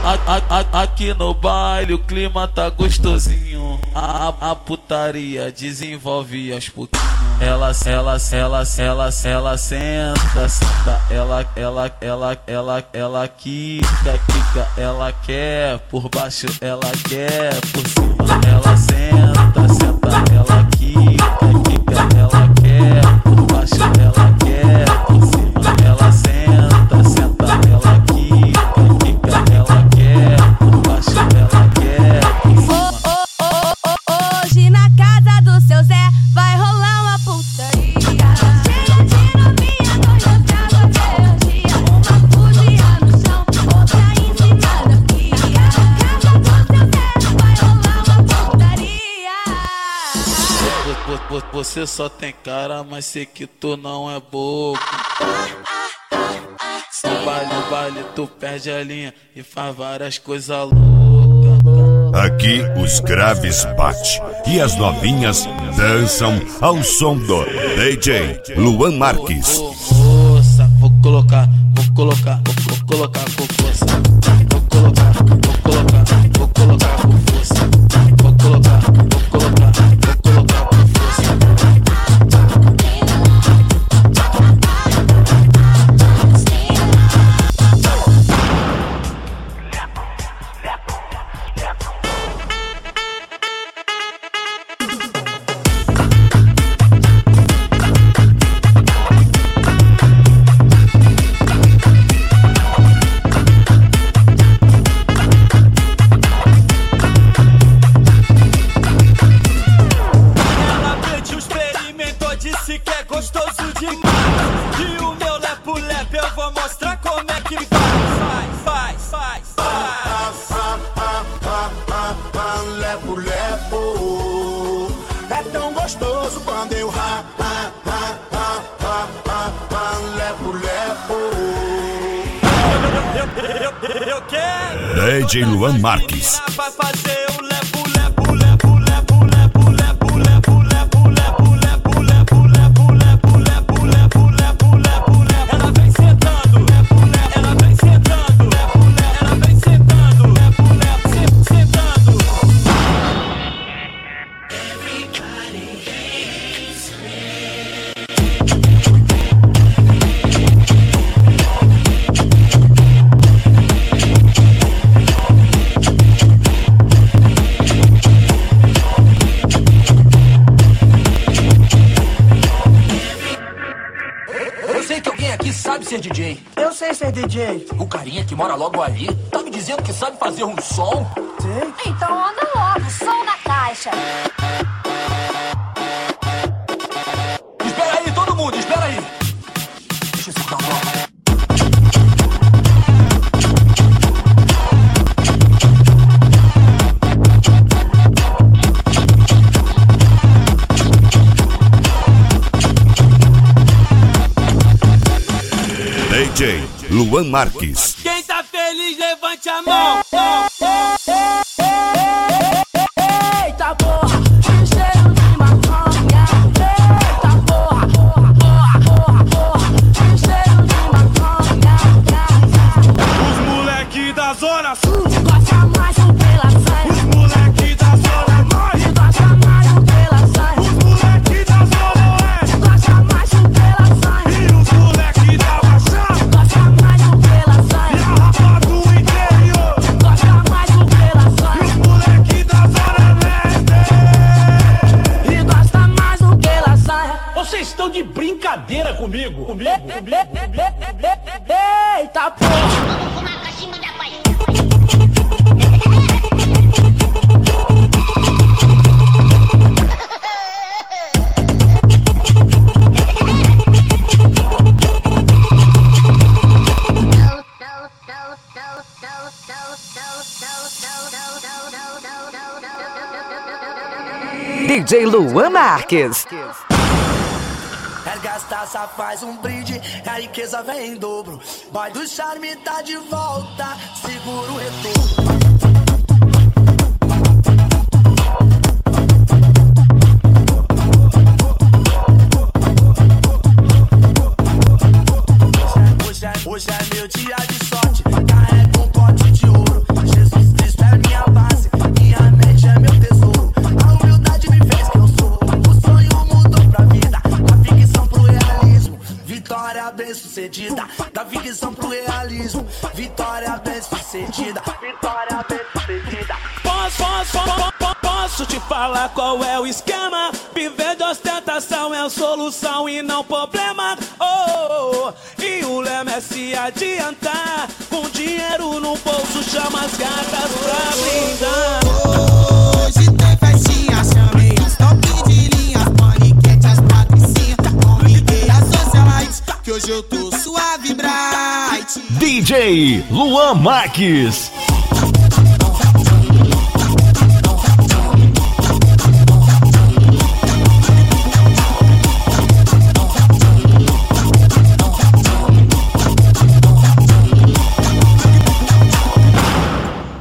Aqui no baile o clima tá gostosinho. A putaria desenvolve aos pouquinhos. Ela senta, senta. Ela quica. Ela quer por baixo, ela quer por cima. Ela senta. Ela quica. Ela quer por baixo, ela quer por cima. Ela senta. Ela quica. Ela quer por baixo, ela quer por cima. Hoje na casa do seu Zé vai rolar uma putaria. Cheia de novinha, doida pra você hoje. Uma cozinha no chão, outra em cima da pia. Na casa do seu Zé vai rolar uma putaria. Você só tem cara, mas sei que tu não é bobo. No baile tu perde a linha e faz várias coisas loucas. Aqui os graves bate e as novinhas dançam ao som do DJ Luan Marques. Força, vou colocar com força. Vou colocar com força. Vou colocar com força. Disse que é gostoso demais. E o meu lepo-lepo eu vou mostrar como é que faz. Lepo-lepo é tão gostoso quando eu lepo-lepo. Eu quero DJ Luan Marques. Vai fazer o lepo-lepo. Sabe ser DJ? Eu sei ser DJ. O carinha que mora logo ali tá me dizendo que sabe fazer um som? Sim. Então anda logo, som na caixa. Espera aí, todo mundo, espera aí. Deixa eu escutar um bloco. DJ Luan Marques. Quem tá feliz, levante a mão. Eita porra, que cheiro de maconha. Eita porra, que cheiro de maconha. Os moleque da zona sul Gosta mais do que lasanha. Os moleque da zona norte Gosta mais do que lasanha. Os moleque da zona oeste Gosta mais do que lasanha. E os moleque da baixada Gosta mais do que lasanha. E a rapa do interior Gosta mais do que E lasanha. os moleque da zona leste E gosta mais do que lasanha. Vocês estão de brincadeira comigo? Eita porra. DJ Luan Marques. Erga as taças, faz um brinde, a riqueza vem em dobro. Boy do charme tá de volta, segura o retorno. Hoje é meu dia de sorte, carrega um pote de ouro. sucedida. Vitória bem sucedida. Posso te falar qual é o esquema? Viver de ostentação é a solução e não problema. Oh, e o lema é se adiantar. Com dinheiro no bolso, chama as gatas pra brindar. Hoje tem festinha, chamei as top de linhas, paniquete, as patricinhas. Convidei as socialites, que hoje eu tô suave bright. DJ Luan Marques.